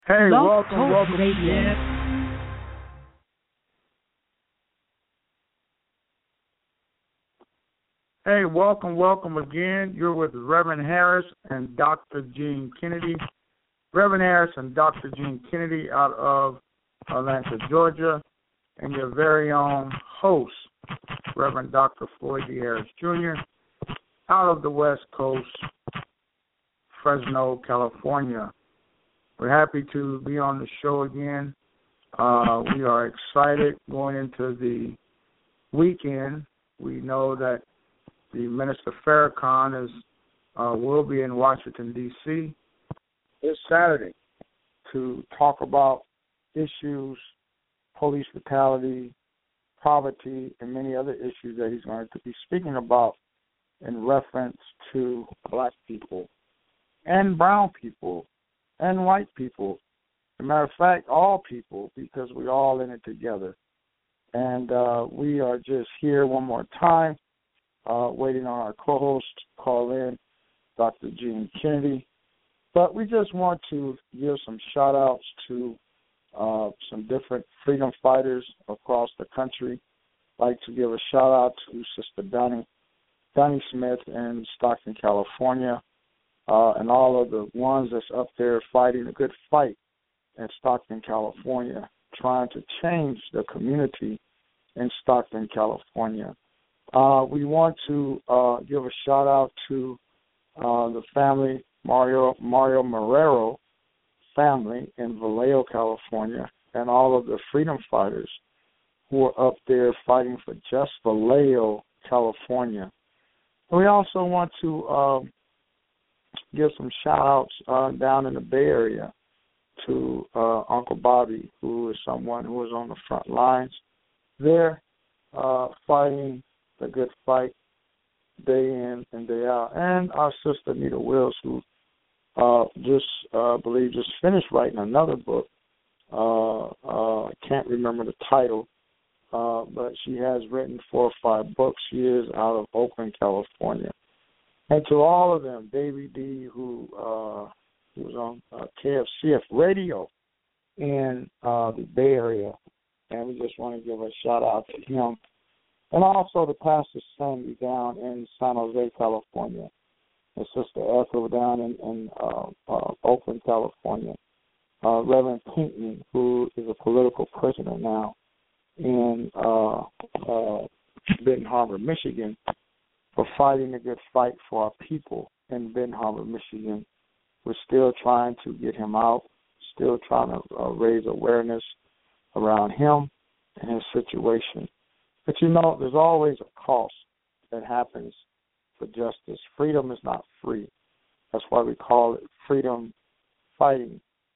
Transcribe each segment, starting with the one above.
Hey, Blog welcome, Talk welcome Radio. again. Hey, welcome again. You're with Reverend Harris and Dr. Gene Kennedy. Reverend Harris and Dr. Gene Kennedy out of Atlanta, Georgia, and your very own host, Reverend Dr. Floyd D. Harris Jr., out of the West Coast, Fresno, California. We're happy to be on the show again. We are excited going into the weekend. We know that the Minister Farrakhan will be in Washington, D.C. this Saturday to talk about issues, police brutality, poverty, and many other issues that he's going to be speaking about in reference to black people and brown people and white people. As a matter of fact, all people, because we're all in it together. And we are just here one more time, waiting on our co-host to call in, Dr. Gene Kennedy. But we just want to give some shout-outs to some different freedom fighters across the country. I'd like to give a shout-out to Sister Donnie Smith in Stockton, California, and all of the ones that's up there fighting a good fight in Stockton, California, trying to change the community in Stockton, California. We want to give a shout-out to the family, Mario Marrero family in Vallejo, California, and all of the freedom fighters who are up there fighting for just Vallejo, California. We also want to give some shout-outs down in the Bay Area to Uncle Bobby, who is someone who is on the front lines there fighting the good fight day in and day out. And our sister Nita Wills, who just finished writing another book. I can't remember the title, but she has written 4 or 5 books. She is out of Oakland, California. And to all of them, Davey D, who was on KFCF radio in the Bay Area, and we just want to give a shout-out to him. And also to Pastor Sandy down in San Jose, California, and Sister Ethel down in Oakland, California. Reverend Pinckney, who is a political prisoner now in Benton Harbor, Michigan, for fighting a good fight for our people in Benton Harbor, Michigan. We're still trying to get him out, still trying to raise awareness around him and his situation. But, there's always a cost that happens for justice. Freedom is not free. That's why we call it freedom fighting.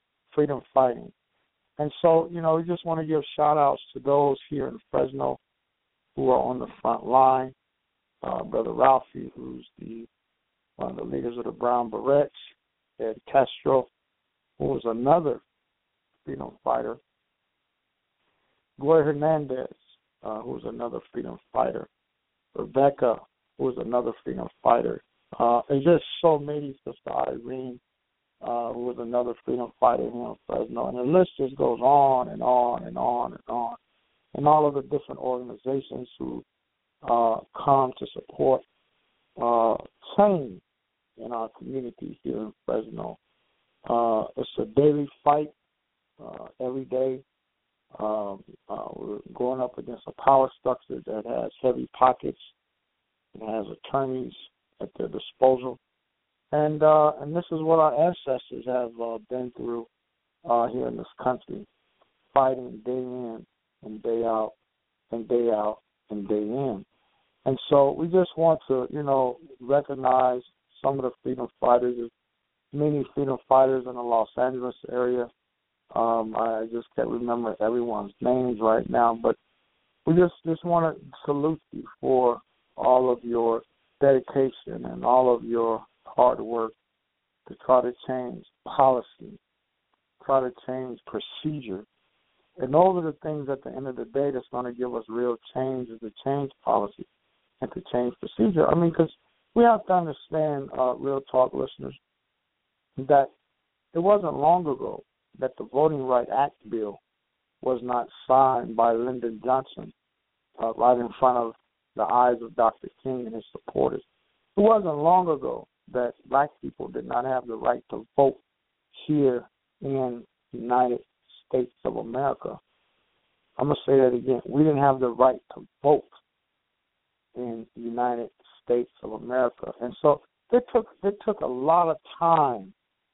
And so, we just want to give shout-outs to those here in Fresno who are on the front line. Brother Ralphie, who's one of the leaders of the Brown Berets, Ed Castro, who was another freedom fighter, Gloria Hernandez, who was another freedom fighter, Rebecca, who was another freedom fighter, and just so many, Sister Irene, who was another freedom fighter here in Fresno, and the list just goes on and on and on and on, and all of the different organizations who come to support change in our community here in Fresno. It's a daily fight every day. We're going up against a power structure that has heavy pockets and has attorneys at their disposal. And this is what our ancestors have been through here in this country, fighting day in and day out and day out and day in. And so we just want to, recognize some of the freedom fighters. There's many freedom fighters in the Los Angeles area. I just can't remember everyone's names right now, but we just want to salute you for all of your dedication and all of your hard work to try to change policy, try to change procedure. And those are the things at the end of the day that's going to give us real change, is to change policy and to change procedure. Because we have to understand, real talk listeners, that it wasn't long ago that the Voting Rights Act bill was not signed by Lyndon Johnson right in front of the eyes of Dr. King and his supporters. It wasn't long ago that black people did not have the right to vote here in the United States of America. I'm going to say that again. We didn't have the right to vote in the United States of America. And so it took a lot of time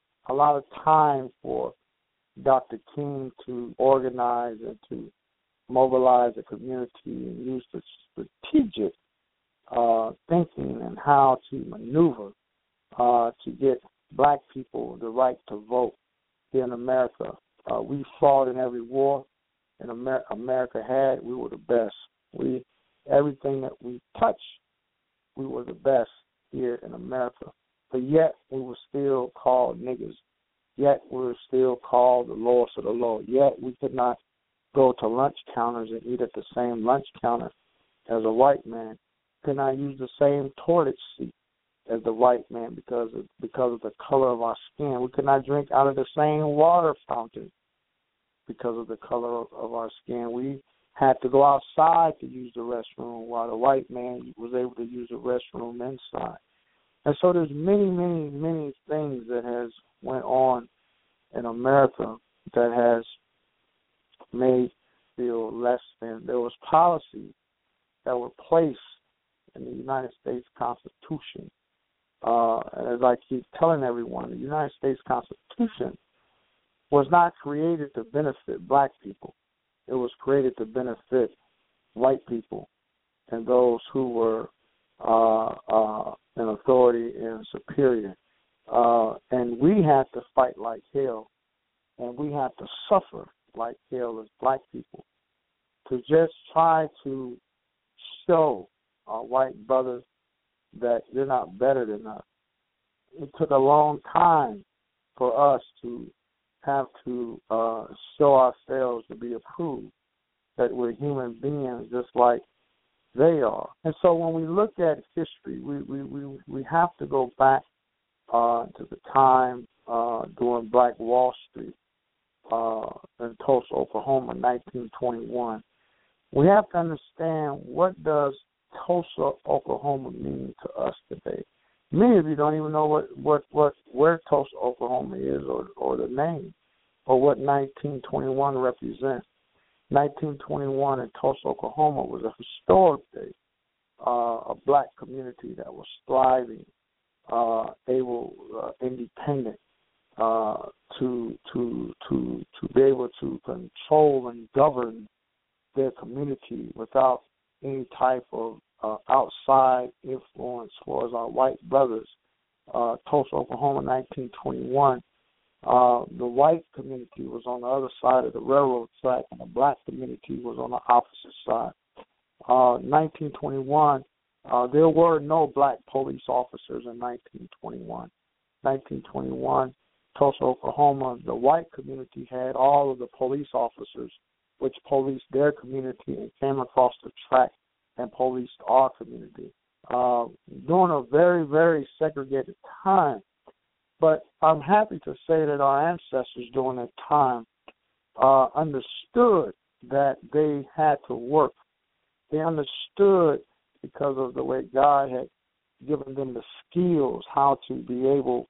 for Dr. King to organize and to mobilize the community and use the strategic thinking and how to maneuver to get black people the right to vote here in America. We fought in every war in America had. We were the best. Everything that we touched, we were the best here in America. But yet we were still called niggers. Yet we were still called the lowest of the low. Yet we could not go to lunch counters and eat at the same lunch counter as a white man. Could not use the same toilet seat as the white man because of the color of our skin. We could not drink out of the same water fountain because of the color of our skin. We had to go outside to use the restroom while the white man was able to use the restroom inside. And so there's many, many, many things that has went on in America that has made feel less than. There was policies that were placed in the United States Constitution. As I keep telling everyone, the United States Constitution was not created to benefit black people. It was created to benefit white people and those who were in authority and superior. And we had to fight like hell, and we had to suffer like hell as black people to just try to show our white brothers that you're not better than us. It took a long time for us to have to show ourselves to be approved, that we're human beings just like they are. And so when we look at history, we have to go back to the time during Black Wall Street in Tulsa, Oklahoma, 1921. We have to understand, what does Tulsa, Oklahoma mean to us today? Many of you don't even know where Tulsa, Oklahoma is, or the name, or what 1921 represents. 1921 in Tulsa, Oklahoma was a historic day, a black community that was thriving, independent, to be able to control and govern their community without any type of outside influence towards our white brothers. Tulsa, Oklahoma, 1921. The white community was on the other side of the railroad track, and the black community was on the opposite side. 1921, there were no black police officers in 1921. 1921, Tulsa, Oklahoma, the white community had all of the police officers which policed their community and came across the track and policed our community during a very, very segregated time. But I'm happy to say that our ancestors during that time understood that they had to work. They understood, because of the way God had given them the skills, how to be able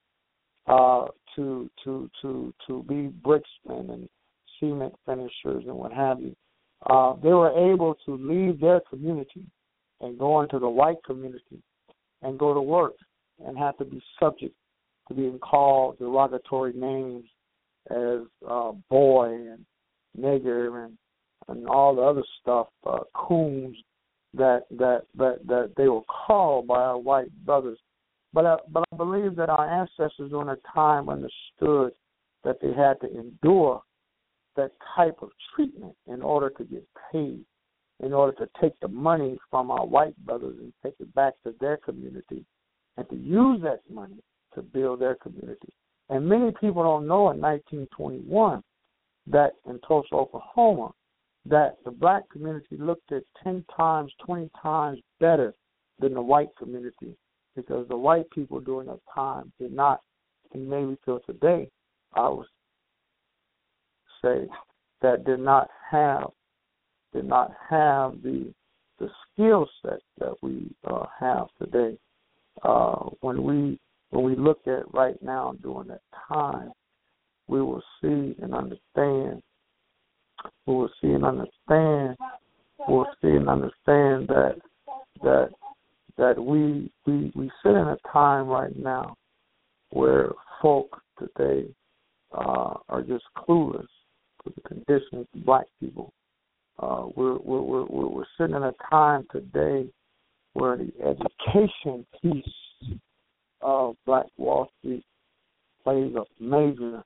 to be bricksmen and cement finishers and what have you. They were able to leave their community and go into the white community and go to work and have to be subject to being called derogatory names as boy and nigger and all the other stuff, coons that they were called by our white brothers. But I believe that our ancestors during that time understood that they had to endure that type of treatment in order to get paid, in order to take the money from our white brothers and take it back to their community and to use that money to build their community. And many people don't know in 1921 that in Tulsa, Oklahoma, that the black community looked at 10 times, 20 times better than the white community, because the white people during that time did not, and maybe till today, say, that did not have the skill set that we have today. When we look at right now during that time, we will see and understand. We will see and understand. We'll see and understand that we sit in a time right now where folk today are just clueless to the conditions of black people. We're sitting in a time today where the education piece of Black Wall Street plays a major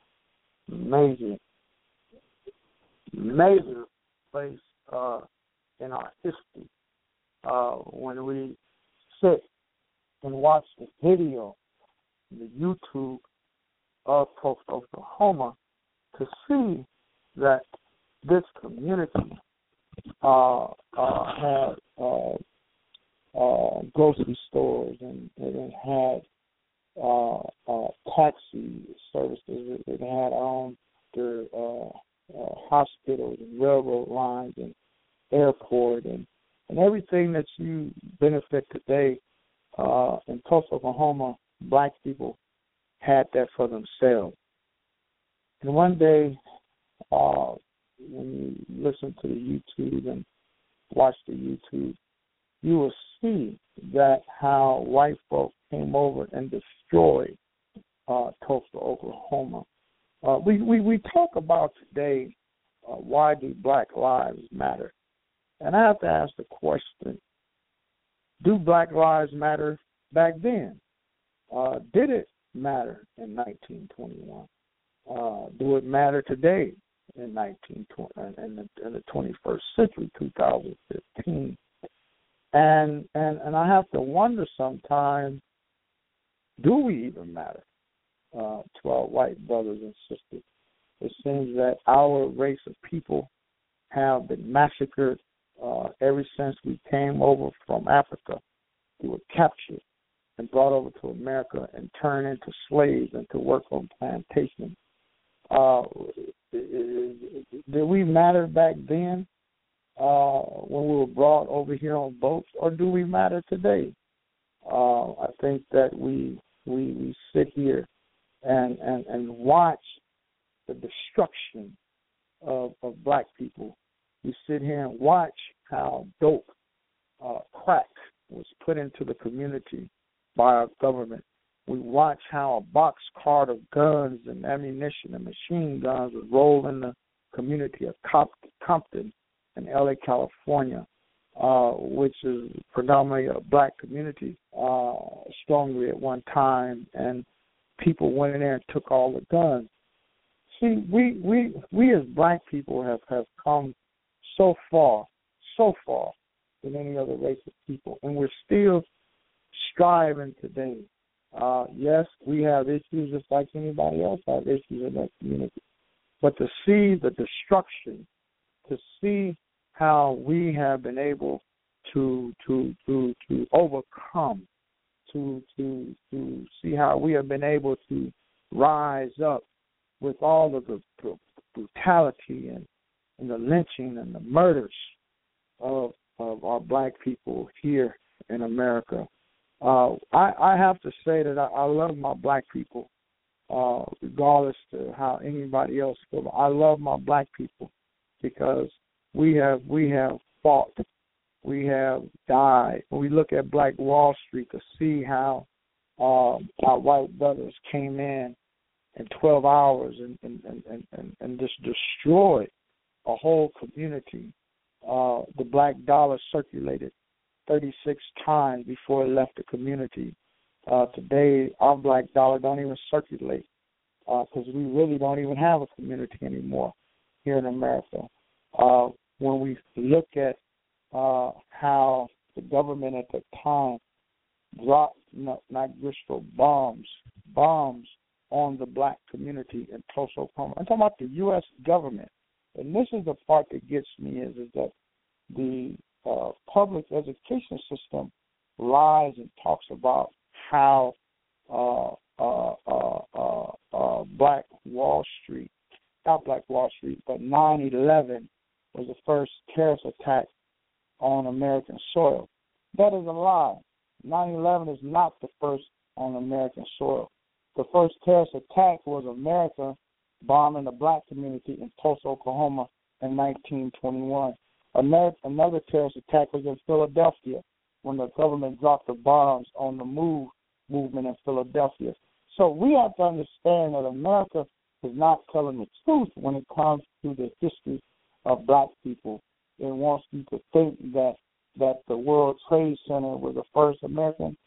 place in our history. When we sit and watch the video, the YouTube of Tulsa, Oklahoma, to see that this community had grocery stores, and it had taxi services. It had their hospitals and railroad lines and airport and everything that you benefit today in Tulsa, Oklahoma. Black people had that for themselves. And one day, when you listen to the YouTube and watch the YouTube, you will see that how white folk came over and destroyed Tulsa, Oklahoma. We talk about today, why do Black lives matter? And I have to ask the question, do Black lives matter back then? Did it matter in 1921? Do it matter today in 1920 in the 21st century, 2015? And I have to wonder sometimes, do we even matter to our white brothers and sisters? It seems that our race of people have been massacred ever since we came over from Africa. We were captured and brought over to America and turned into slaves and to work on plantations. Did we matter back then when we were brought over here on boats, or do we matter today? I think that we sit here and watch the destruction of Black people. We sit here and watch how dope, crack was put into the community by our government. We watch how a box cart of guns and ammunition and machine guns was rolled in the community of Compton in L.A., California, which is predominantly a Black community, strongly at one time, and people went in there and took all the guns. See, we as Black people have come so far than any other race of people, and we're still striving today. Yes, we have issues just like anybody else has issues in that community, but to see the destruction, to see how we have been able to overcome, to see how we have been able to rise up with all of the brutality and the lynching and the murders of our Black people here in America. I have to say that I love my Black people, regardless to how anybody else feels. I love my Black people because we have fought, we have died. When we look at Black Wall Street to see how our white brothers came in 12 hours and just destroyed a whole community. The black dollar circulated 36 times before it left the community. Today, our black dollar don't even circulate because we really don't even have a community anymore here in America. When we look at how the government at the time dropped nitrous bombs on the Black community in Tulsa, Oklahoma. I'm talking about the U.S. government. And this is the part that gets me is that the public education system lies and talks about how Black Wall Street not Black Wall Street, but 9/11 was the first terrorist attack on American soil. That is a lie. 9/11 is not the first on American soil. The first terrorist attack was America bombing the black community in Tulsa, Oklahoma in 1921. Another terrorist attack was in Philadelphia when the government dropped the bombs on the MOVE movement in Philadelphia. So we have to understand that America is not telling the truth when it comes to the history of black people. It wants you to think that the World Trade Center was the first American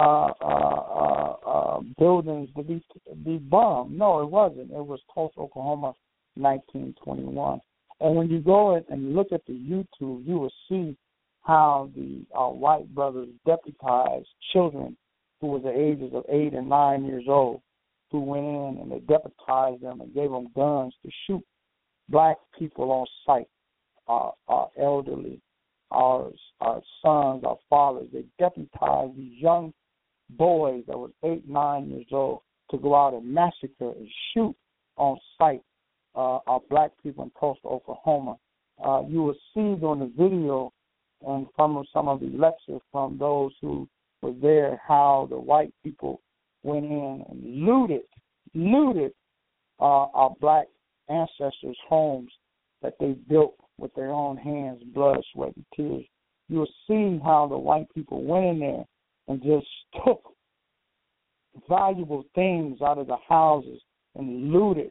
buildings to be bombed. No, it wasn't. It was Tulsa, Oklahoma, 1921. And when you go and look at the YouTube, you will see how the white brothers deputized children who were the ages of 8 and 9 years old, who went in and they deputized them and gave them guns to shoot black people on sight, our elderly, our sons, our fathers. They deputized these young boys that was 8, 9 years old to go out and massacre and shoot on sight our black people in Tulsa, Oklahoma. You will see during the video and from some of the lectures from those who were there how the white people went in and looted our black ancestors' homes that they built with their own hands, blood, sweat, and tears. You'll see how the white people went in there and just took valuable things out of the houses and looted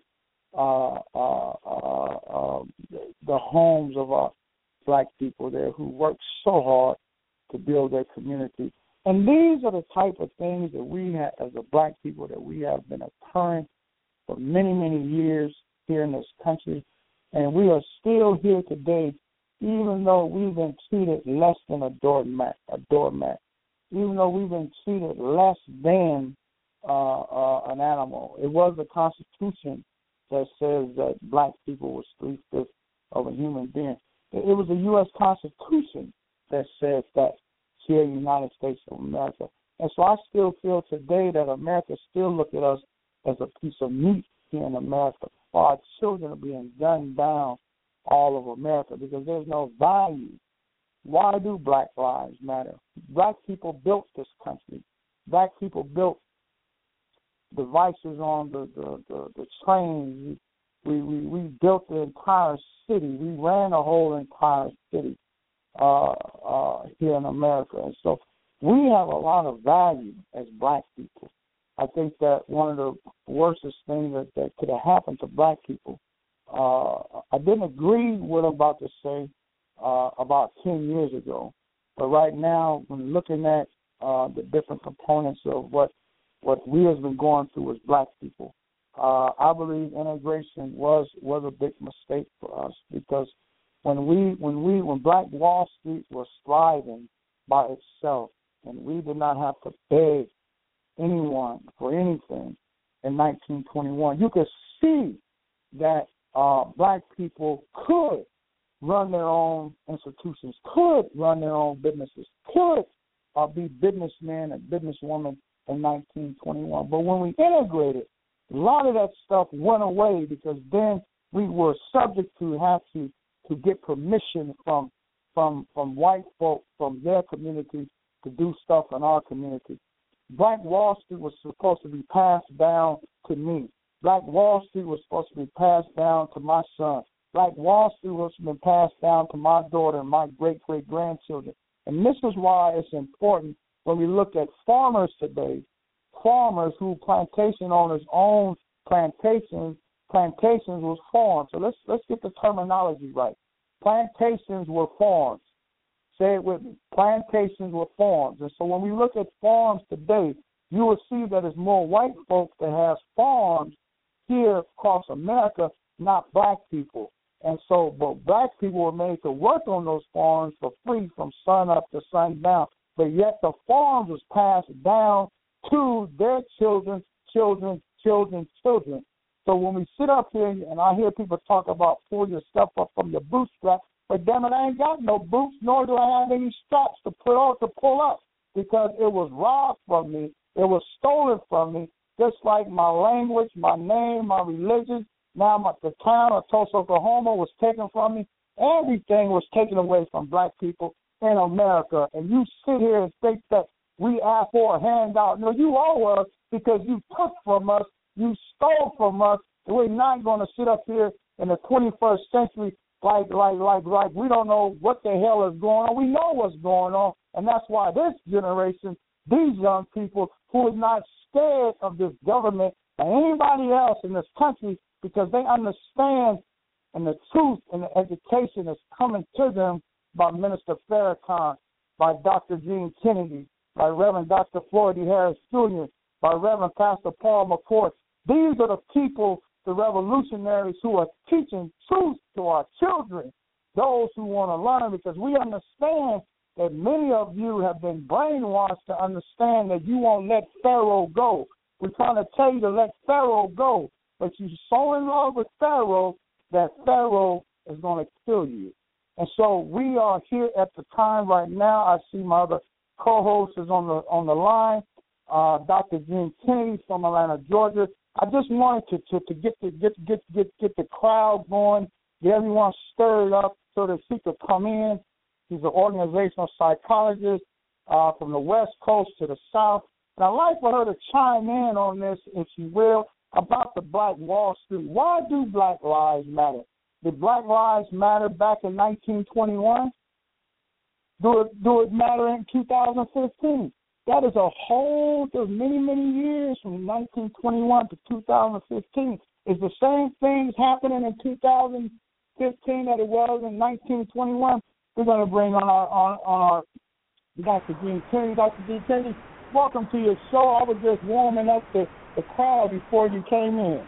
the homes of our black people there who worked so hard to build their community. And these are the type of things that we have, as a black people, that we have been occurring for many, many years here in this country. And we are still here today, even though we've been treated less than a doormat, even though we've been treated less than an animal. It was the Constitution that says that black people was 3/5 of a human being. It was the U.S. Constitution that says that here in the United States of America. And so I still feel today that America still look at us as a piece of meat here in America. Our children are being gunned down all over America because there's no value. Why do Black lives matter? Black people built this country. Black people built devices on the trains. We built the entire city. We ran the whole entire city here in America. And so we have a lot of value as black people. I think that one of the worstest things that could have happened to black people, I didn't agree with what I'm about to say about 10 years ago. But right now, when looking at the different components of what we have been going through as black people, I believe integration was a big mistake for us, because when Black Wall Street was thriving by itself, and we did not have to beg anyone for anything in 1921, you could see that black people could run their own institutions, could run their own businesses, could be businessmen and businesswomen in 1921. But when we integrated, a lot of that stuff went away, because then we were subject to have to get permission from white folk, from their community, to do stuff in our community. Black Wall Street was supposed to be passed down to me. Black Wall Street was supposed to be passed down to my son. Black Wall Street was supposed to be passed down to my daughter and my great-great-grandchildren. And this is why it's important when we look at farmers today, farmers who plantation owners own plantations was farms. So let's get the terminology right. Plantations were farms. Say it with me. Plantations were farms. And so when we look at farms today, you will see that it's more white folks that have farms here across America, not black people. And so, but black people were made to work on those farms for free from sun up to sundown. But yet the farms was passed down to their children. So when we sit up here and I hear people talk about pull your stuff up from your bootstrap, but damn it, I ain't got no boots, nor do I have any straps to pull up, because it was robbed from me. It was stolen from me, just like my language, my name, my religion, Now the town of Tulsa, Oklahoma was taken from me. Everything was taken away from black people in America. And you sit here and think that we asked for a handout. No, you owe us because you took from us, you stole from us. And we're not going to sit up here in the 21st century like we don't know what the hell is going on. We know what's going on, and that's why this generation, these young people who is not scared of this government or anybody else in this country, because they understand and the truth and the education is coming to them by Minister Farrakhan, by Dr. Gene Kennedy, by Reverend Dr. Floyd D. Harris Jr., by Reverend Pastor Paul McCourt. These are the people, the revolutionaries who are teaching truth to our children, those who want to learn, because we understand that many of you have been brainwashed to understand that you won't let Pharaoh go. We're trying to tell you to let Pharaoh go, but you're so in love with Pharaoh that Pharaoh is going to kill you. And so we are here at the time right now. I see my other co-host is on the line, Dr. Gene Kennedy from Atlanta, Georgia. I just wanted to get the crowd going, get everyone stirred up so that she could come in. He's an organizational psychologist from the West Coast to the South. And I'd like for her to chime in on this, if she will, about the Black Wall Street. Why do Black Lives Matter? Did Black Lives Matter back in 1921? Do it matter in 2015? That is a whole, there's many, many years from 1921 to 2015. Is the same things happening in 2015 that it was in 1921? We're going to bring on our Dr. Gene Kennedy. Dr. Gene Kennedy, welcome to your show. I was just warming up the crowd before you came in.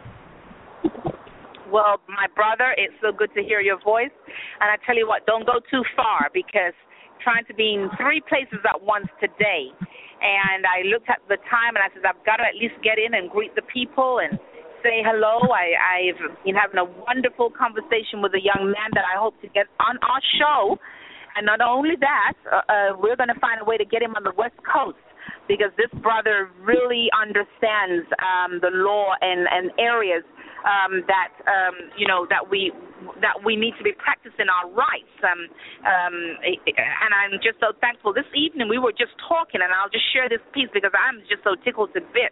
Well, my brother, it's so good to hear your voice. And I tell you what, don't go too far, because trying to be in 3 places at once today. And I looked at the time and I said, I've got to at least get in and greet the people and say hello. I've been having a wonderful conversation with a young man that I hope to get on our show. And not only that, we're going to find a way to get him on the West Coast, because this brother really understands the law and areas that we need to be practicing our rights. And I'm just so thankful. This evening we were just talking, and I'll just share this piece because I'm just so tickled to bits.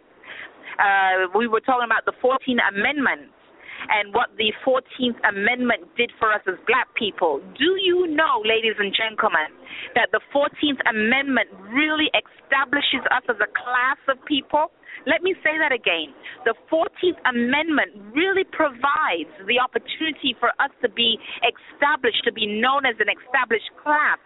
We were talking about the 14th Amendment and what the 14th Amendment did for us as black people. Do you know, ladies and gentlemen, that the 14th Amendment really establishes us as a class of people? Let me say that again. The 14th Amendment really provides the opportunity for us to be established, to be known as an established class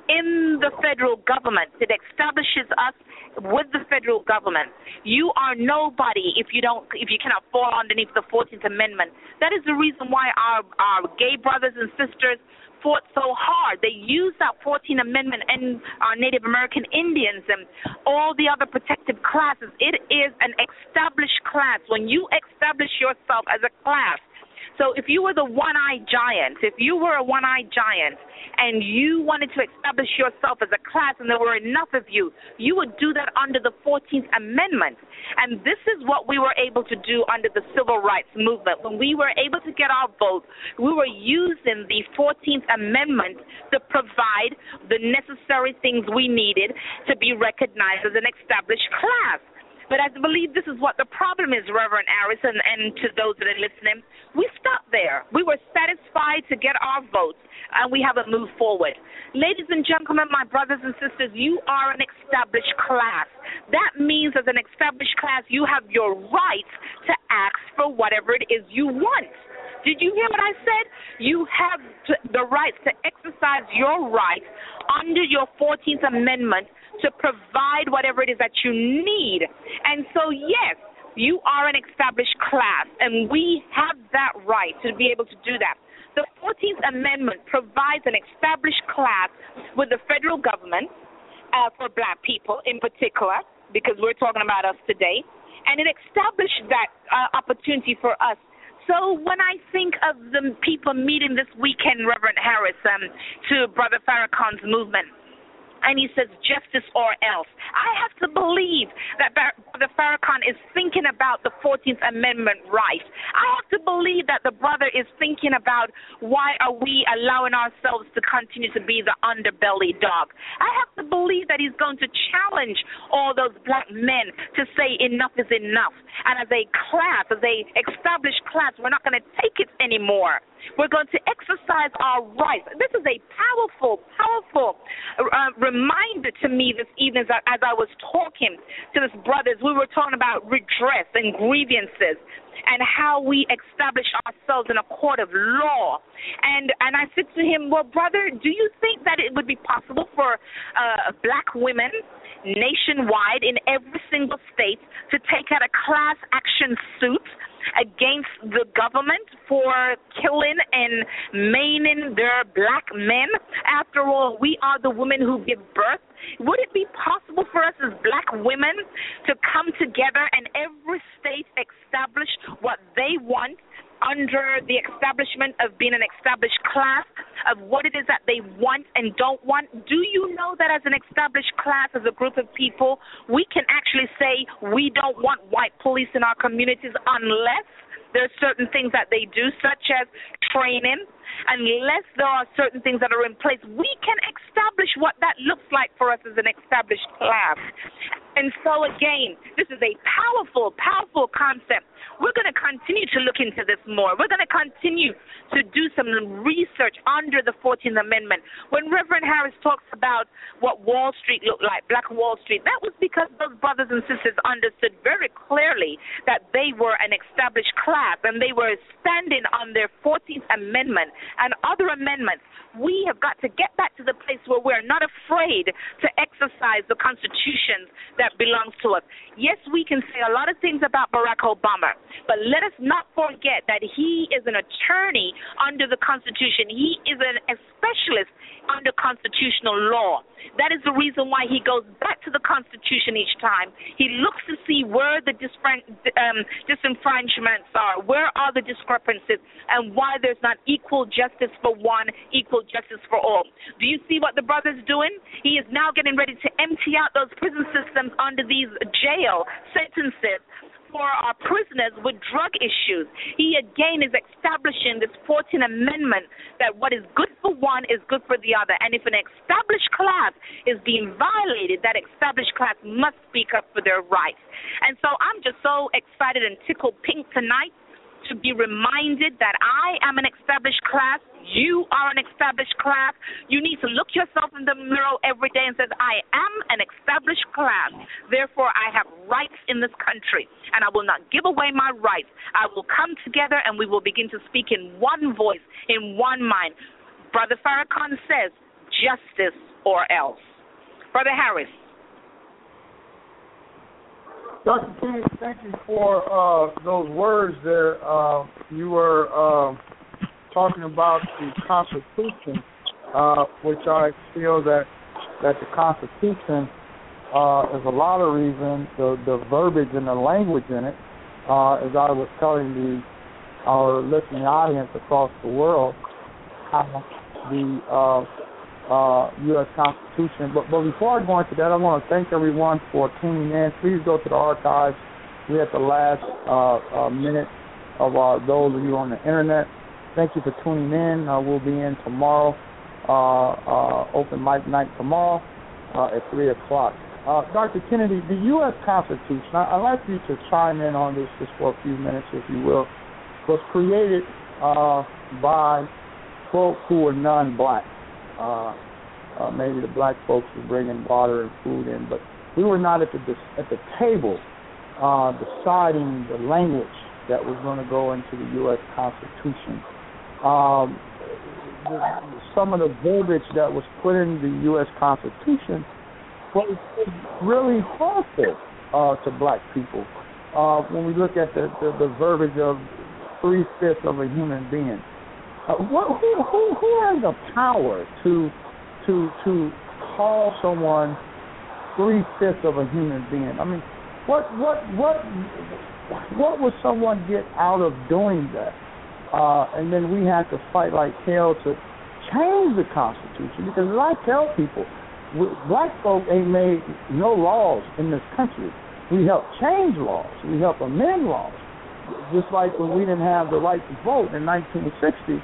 in the federal government. It establishes us with the federal government. You are nobody if you cannot fall underneath the 14th Amendment. That is the reason why our gay brothers and sisters fought so hard. They used that 14th Amendment and our Native American Indians and all the other protected classes. It is an established class. When you establish yourself as a class, so if you were the one-eyed giant, if you were a one-eyed giant and you wanted to establish yourself as a class and there were enough of you, you would do that under the 14th Amendment. And this is what we were able to do under the Civil Rights Movement. When we were able to get our vote, we were using the 14th Amendment to provide the necessary things we needed to be recognized as an established class. But I believe this is what the problem is, Reverend Harrison, and to those that are listening. We stopped there. We were satisfied to get our votes, and we haven't moved forward. Ladies and gentlemen, my brothers and sisters, you are an established class. That means as an established class, you have your right to ask for whatever it is you want. Did you hear what I said? You have the right to exercise your right under your 14th Amendment to provide whatever it is that you need. And so, yes, you are an established class, and we have that right to be able to do that. The 14th Amendment provides an established class with the federal government for black people in particular, because we're talking about us today, and it established that opportunity for us. So when I think of the people meeting this weekend, Reverend Harris, to Brother Farrakhan's movement, And he says, justice or else. I have to believe that Brother Farrakhan is thinking about the 14th Amendment right. I have to believe that the brother is thinking about why are we allowing ourselves to continue to be the underbelly dog. I have to believe that he's going to challenge all those black men to say enough is enough. And as a class, as a established class, we're not going to take it anymore. We're going to exercise our rights. This is a powerful, powerful reminder to me this evening as I was talking to this brothers. We were talking about redress and grievances and how we establish ourselves in a court of law. And I said to him, well, brother, do you think that it would be possible for black women nationwide in every single state to take out a class action suit against the government for killing and maiming their black men? After all, we are the women who give birth. Would it be possible for us as black women to come together and every state establish what they want under the establishment of being an established class, of what it is that they want and don't want? Do you know that as an established class, as a group of people, we can actually say we don't want white police in our communities unless there are certain things that they do, such as training. Unless there are certain things that are in place, we can establish what that looks like for us as an established class. And so, again, this is a powerful, powerful concept. We're going to continue to look into this more. We're going to continue to do some research under the 14th Amendment. When Reverend Harris talks about what Wall Street looked like, Black Wall Street, that was because those brothers and sisters understood very clearly that they were an established class and they were standing on their 14th Amendment and other amendments. We have got to get back to the place where we're not afraid to exercise the Constitution that belongs to us. Yes, we can say a lot of things about Barack Obama, but let us not forget that he is an attorney under the Constitution. He is a specialist under constitutional law. That is the reason why he goes back to the Constitution each time. He looks to see where the disenfranchments are, where are the discrepancies, and why there's not equal justice for one, equal justice for all. Do you see what the brother's doing? He is now getting ready to empty out those prison systems under these jail sentences for our prisoners with drug issues. He again is establishing this 14th Amendment that what is good for one is good for the other. And if an established class is being violated, that established class must speak up for their rights. And so I'm just so excited and tickled pink tonight to be reminded that I am an established class. You are an established class. You need to look yourself in the mirror every day and say, I am an established class. Therefore, I have rights in this country, and I will not give away my rights. I will come together, and we will begin to speak in one voice, in one mind. Brother Farrakhan says, justice or else. Brother Harris. Dr. King, thank you for those words there. You were talking about the Constitution, which I feel that the Constitution is a lot of reasons, the verbiage and the language in it, as I was telling our listening audience across the world, how the U.S. Constitution. But before I go into that, I want to thank everyone for tuning in. Please go to the archives. We're at the last minute of those of you on the Internet. Thank you for tuning in. We'll be in tomorrow, open mic night tomorrow at 3 o'clock. Dr. Kennedy, the U.S. Constitution, I'd like you to chime in on this just for a few minutes, if you will, was created by folks who were non-black. Maybe the black folks were bringing water and food in, but we were not at the table deciding the language that was going to go into the U.S. Constitution. Some of the verbiage that was put in the U.S. Constitution was really harmful to black people. When we look at the verbiage of 3/5 of a human being, who has the power to call someone 3/5 of a human being? I mean, what would someone get out of doing that? And then we have to fight like hell to change the Constitution, because as I tell people, black folk ain't made no laws in this country. We help change laws. We help amend laws. Just like when we didn't have the right to vote in 1960,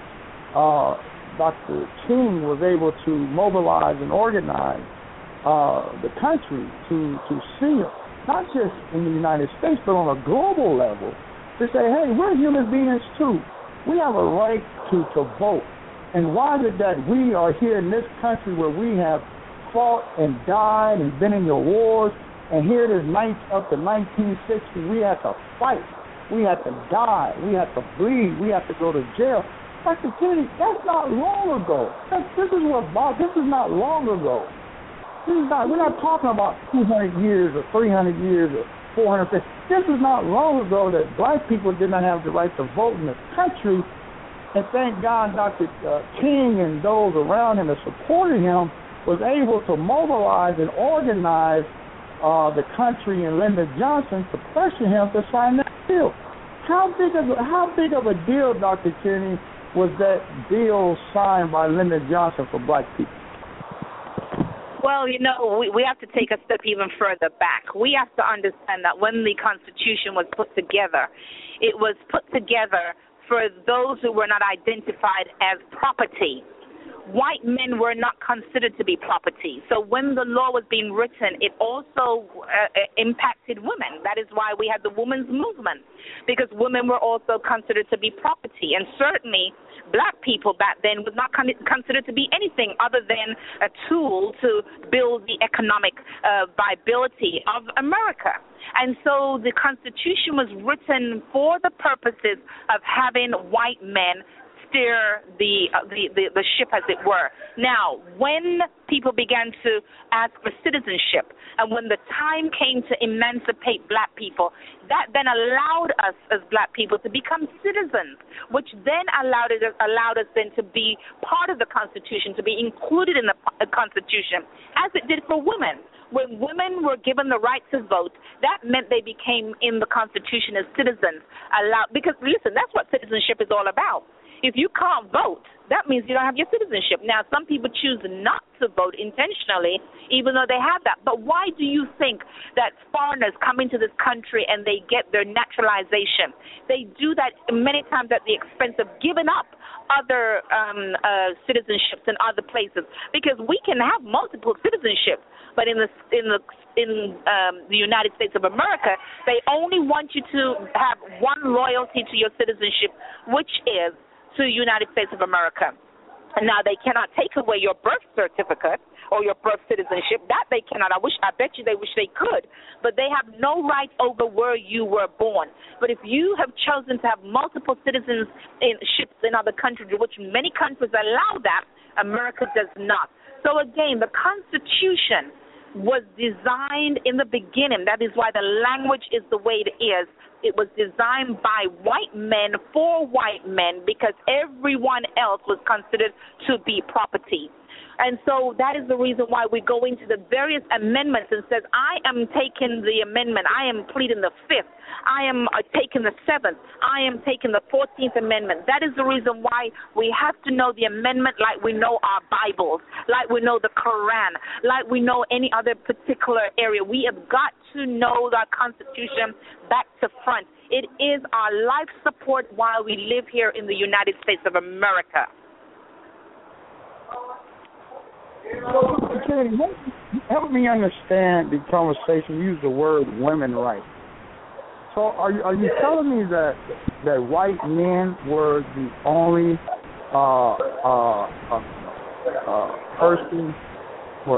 Dr. King was able to mobilize and organize the country to see, not just in the United States, but on a global level, to say, hey, we're human beings too. We have a right to vote. And why is it that we are here in this country where we have fought and died and been in your wars, and here it is up to 1960, we had to fight, we had to die, we had to bleed, we had to go to jail. Dr. Kennedy, that's not long ago. This is not long ago. We're not talking about 200 years or 300 years or 450. This is not long ago that black people did not have the right to vote in this country. And thank God Dr. King and those around him that supported him was able to mobilize and organize the country and Lyndon Johnson to pressure him to sign that bill. How big of a deal, Dr. Kennedy, was that bill signed by Lyndon Johnson for black people? Well, we have to take a step even further back. We have to understand that when the Constitution was put together, it was put together for those who were not identified as property. White men were not considered to be property. So when the law was being written, it also impacted women. That is why we had the women's movement, because women were also considered to be property. And certainly black people back then was not considered to be anything other than a tool to build the economic viability of America. And so the Constitution was written for the purposes of having white men steer the ship, as it were. Now, when people began to ask for citizenship, and when the time came to emancipate black people, that then allowed us as black people to become citizens, which then allowed us then to be part of the Constitution, to be included in the Constitution, as it did for women. When women were given the right to vote, that meant they became in the Constitution as citizens. Because, listen, that's what citizenship is all about. If you can't vote, that means you don't have your citizenship. Now, some people choose not to vote intentionally, even though they have that. But why do you think that foreigners come into this country and they get their naturalization? They do that many times at the expense of giving up other citizenships in other places, because we can have multiple citizenships. But in the United States of America, they only want you to have one loyalty to your citizenship, which is to the United States of America. And now they cannot take away your birth certificate or your birth citizenship. That they cannot. I bet you they wish they could. But they have no right over where you were born. But if you have chosen to have multiple citizenships in other countries, which many countries allow that, America does not. So again, the Constitution was designed in the beginning. That is why the language is the way it is. It was designed by white men for white men, because everyone else was considered to be property. And so that is the reason why we go into the various amendments and says, I am taking the amendment, I am pleading the 5th, I am taking the 7th, I am taking the 14th Amendment. That is the reason why we have to know the amendment like we know our Bibles, like we know the Quran, like we know any other particular area. We have got to know the Constitution back to front. It is our life support while we live here in the United States of America. Kennedy, help me understand the conversation. Use the word women rights. So are you telling me that white men were the only person or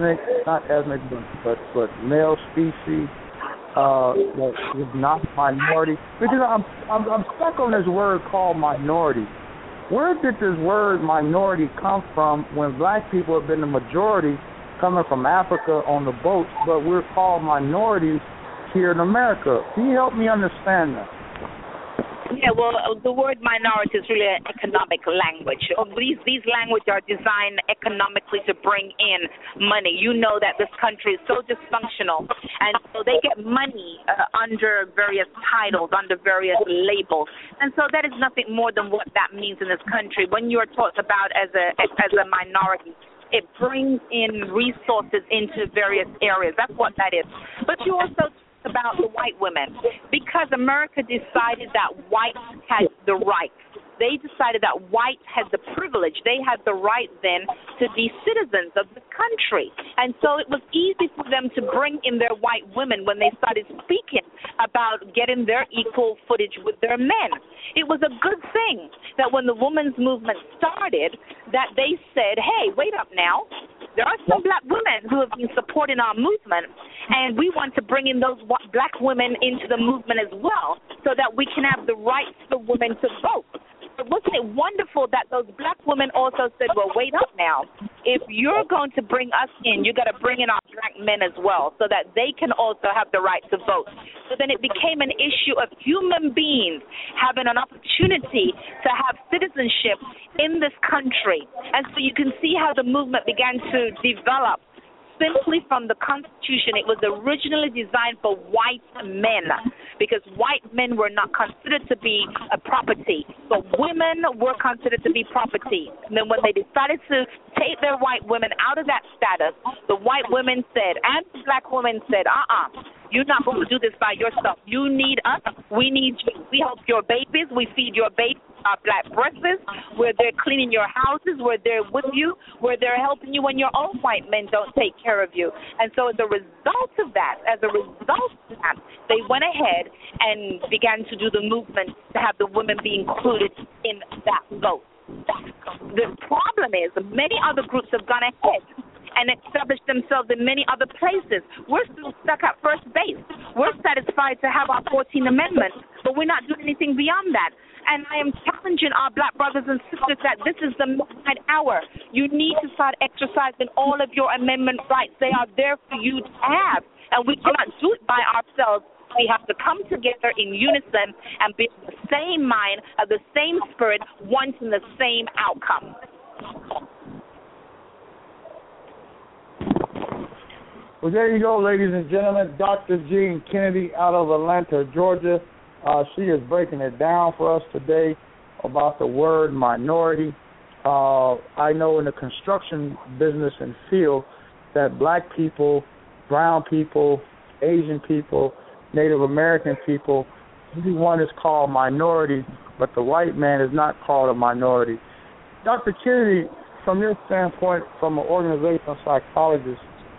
but male species that is not minority? Because I'm stuck on this word called minority. Where did this word minority come from when black people have been the majority coming from Africa on the boats, but we're called minorities here in America? Can you help me understand that? Yeah, well, the word minority is really an economic language. These languages are designed economically to bring in money. You know that this country is so dysfunctional, and so they get money under various titles, under various labels. And so that is nothing more than what that means in this country. When you are talked about as a minority, It brings in resources into various areas. That's what that is. But you also talk about the white women. Because America decided that whites had the right. They decided that whites had the privilege. They had the right then to be citizens of the country. And so it was easy for them to bring in their white women when they started speaking about getting their equal footage with their men. It was a good thing that when the women's movement started, that they said, hey, wait up now. There are some black women who have been supporting our movement, and we want to bring in those black women into the movement as well so that we can have the rights for women to vote. But wasn't it wonderful that those black women also said, well, wait up now. If you're going to bring us in, you got to bring in our black men as well so that they can also have the right to vote. So then it became an issue of human beings having an opportunity to have citizenship in this country. And so you can see how the movement began to develop simply from the Constitution. It was originally designed for white men because white men were not considered to be a property, but women were considered to be property. And then when they decided to take their white women out of that status, the white women said, and the black women said, you're not going to do this by yourself. You need us. We need you. We help your babies. We feed your babies. Our black breakfasts, where they're cleaning your houses, where they're with you, where they're helping you when your own white men don't take care of you. And so as a result of that, they went ahead and began to do the movement to have the women be included in that vote. The problem is many other groups have gone ahead and established themselves in many other places. We're still stuck at first base. We're satisfied to have our 14th Amendment, but we're not doing anything beyond that. And I am challenging our black brothers and sisters that this is the midnight hour. You need to start exercising all of your amendment rights. They are there for you to have, and we cannot do it by ourselves. We have to come together in unison and be of the same mind, of the same spirit, wanting the same outcome. Well, there you go, ladies and gentlemen. Dr. Jean Kennedy out of Atlanta, Georgia. She is breaking it down for us today about the word minority. I know in the construction business and field that black people, brown people, Asian people, Native American people, everyone is called minority, but the white man is not called a minority. Dr. Kennedy, from your standpoint, from an organizational psychologist,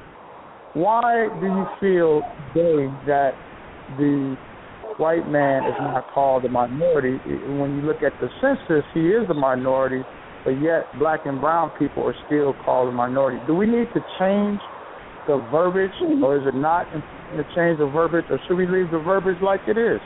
why do you feel today that the white man is not called a minority? When you look at the census, he is a minority, but yet black and brown people are still called a minority. Do we need to change the verbiage, or is it not to change the verbiage, or should we leave the verbiage like it is?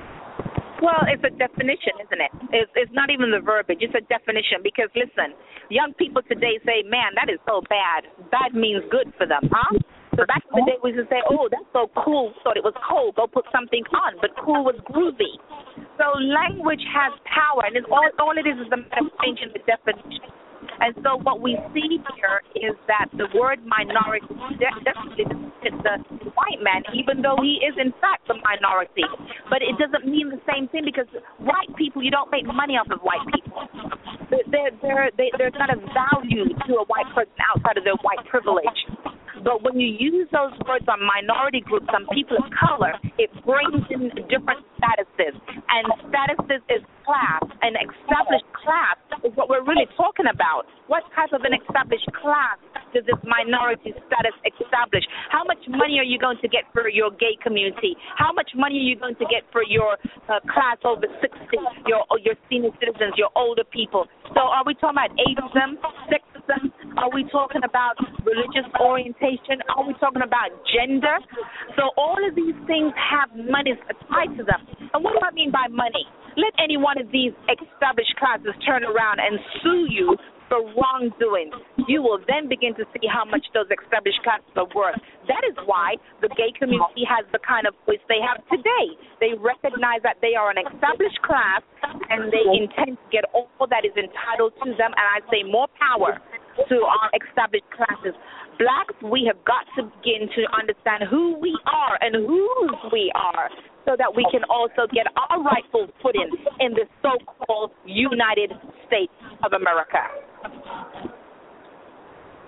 Well, it's a definition, isn't it? It's not even the verbiage. It's a definition because, listen, young people today say, man, that is so bad. Bad means good for them, huh? So back in the day, we used to say, oh, that's so cool. Thought it was cold. Go put something on. But cool was groovy. So language has power, and all it is a matter of changing the definition. And so what we see here is that the word minority definitely doesn't fit the white man, even though he is, in fact, the minority. But it doesn't mean the same thing because white people, you don't make money off of white people. They're not of value to a white person outside of their white privilege. But when you use those words on minority groups, on people of color, it brings in different statuses. And statuses is class. An established class is what we're really talking about. What type of an established class does this minority status establish? How much money are you going to get for your gay community? How much money are you going to get for your class over 60, your senior citizens, your older people? So are we talking about ageism, sexism? Are we talking about religious orientation? Are we talking about gender? So all of these things have money tied to them. And what do I mean by money? Let any one of these established classes turn around and sue you for wrongdoing. You will then begin to see how much those established classes are worth. That is why the gay community has the kind of voice they have today. They recognize that they are an established class and they intend to get all that is entitled to them, and I say more power to our established classes. Blacks, we have got to begin to understand who we are and whose we are so that we can also get our rightful footing in the so-called United States of America.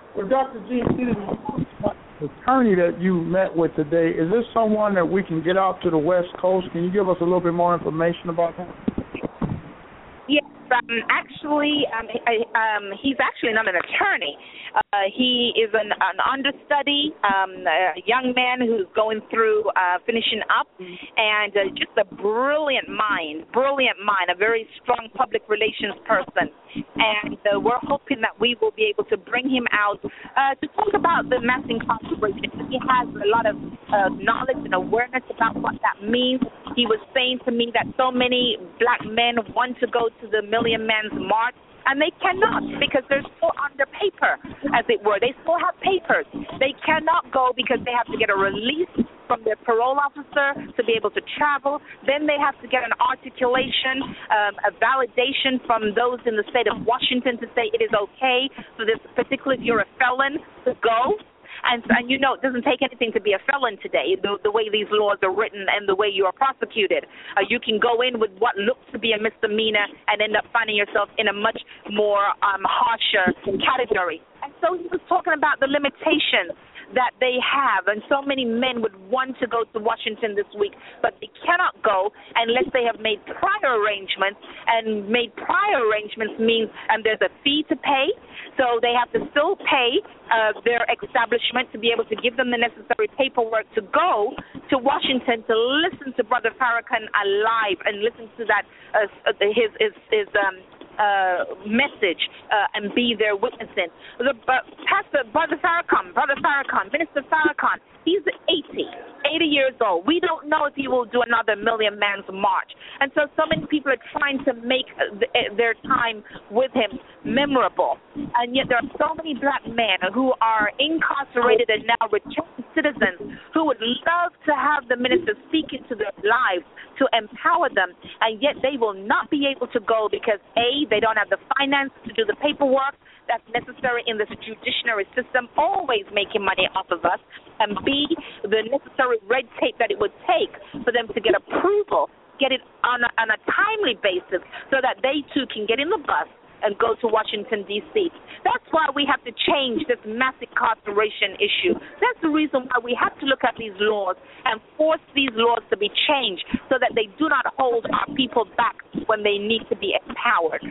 Well, Dr. Gene Kennedy, the attorney that you met with today, is this someone that we can get out to the West Coast? Can you give us a little bit more information about that? Yes, actually, he's actually not an attorney. He is an understudy, a young man who's going through finishing up, and just a brilliant mind, a very strong public relations person. And we're hoping that we will be able to bring him out to talk about the mass incarceration. He has a lot of knowledge and awareness about what that means. He was saying to me that so many black men want to go to the Million Man's March, and they cannot because they're still under paper, as it were. They still have papers. They cannot go because they have to get a release from their parole officer to be able to travel. Then they have to get an articulation, a validation from those in the state of Washington to say it is okay for this, particularly if you're a felon, to go. And you know, it doesn't take anything to be a felon today, the way these laws are written and the way you are prosecuted. You can go in with what looks to be a misdemeanor and end up finding yourself in a much more harsher category. And so he was talking about the limitations that they have, and so many men would want to go to Washington this week, but they cannot go unless they have made prior arrangements, and made prior arrangements means there's a fee to pay, so they have to still pay their establishment to be able to give them the necessary paperwork to go to Washington to listen to Brother Farrakhan alive and listen to that his message and be there witnessing. Brother Farrakhan, Minister Farrakhan, he's 80 years old. We don't know if he will do another Million Man's March. And so many people are trying to make their time with him memorable. And yet there are so many black men who are incarcerated and now returned citizens who would love to have the minister speak into their lives to empower them, and yet they will not be able to go because, A, they don't have the finance to do the paperwork that's necessary in the judiciary system, always making money off of us, and B, the necessary red tape that it would take for them to get approval, get it on a timely basis so that they too can get in the bus and go to Washington, D.C. That's why we have to change this mass incarceration issue. That's the reason why we have to look at these laws and force these laws to be changed so that they do not hold our people back when they need to be empowered.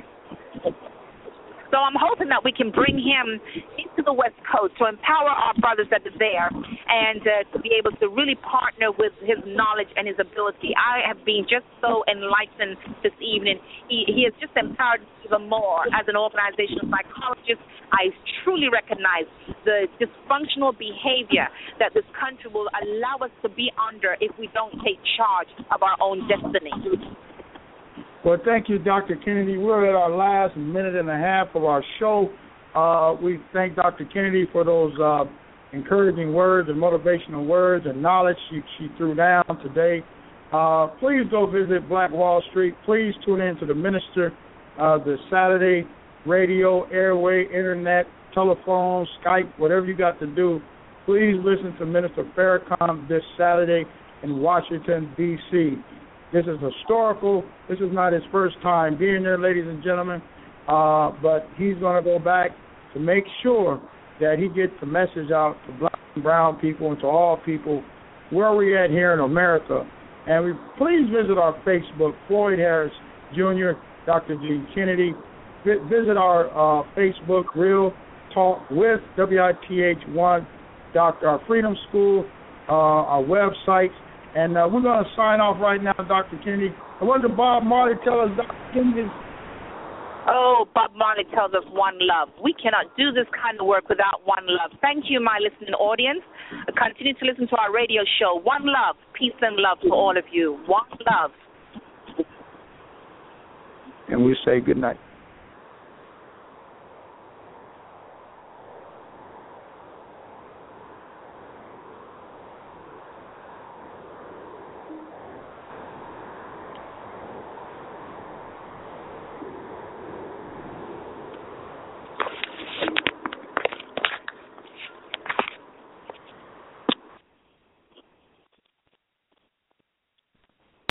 So I'm hoping that we can bring him into the West Coast to empower our brothers that are there and to be able to really partner with his knowledge and his ability. I have been just so enlightened this evening. He has just empowered even more. As an organizational psychologist, I truly recognize the dysfunctional behavior that this country will allow us to be under if we don't take charge of our own destiny. Well, thank you, Dr. Kennedy. We're at our last minute and a half of our show. We thank Dr. Kennedy for those encouraging words and motivational words and knowledge she threw down today. Please go visit Black Wall Street. Please tune in to the minister this Saturday, radio, airway, internet, telephone, Skype, whatever you got to do. Please listen to Minister Farrakhan this Saturday in Washington, D.C. This is historical. This is not his first time being there, ladies and gentlemen, but he's going to go back to make sure that he gets the message out to black and brown people and to all people where we're at here in America. And please visit our Facebook, Floyd Harris Jr., Dr. Gene Kennedy. Visit our Facebook, Real Talk with WITH1, our Freedom School, our website. And we're going to sign off right now, Dr. Kennedy. And what did Bob Marley tell us, Dr. Kennedy? Oh, Bob Marley tells us one love. We cannot do this kind of work without one love. Thank you, my listening audience. Continue to listen to our radio show. One love, peace and love to all of you. One love. And we say good night.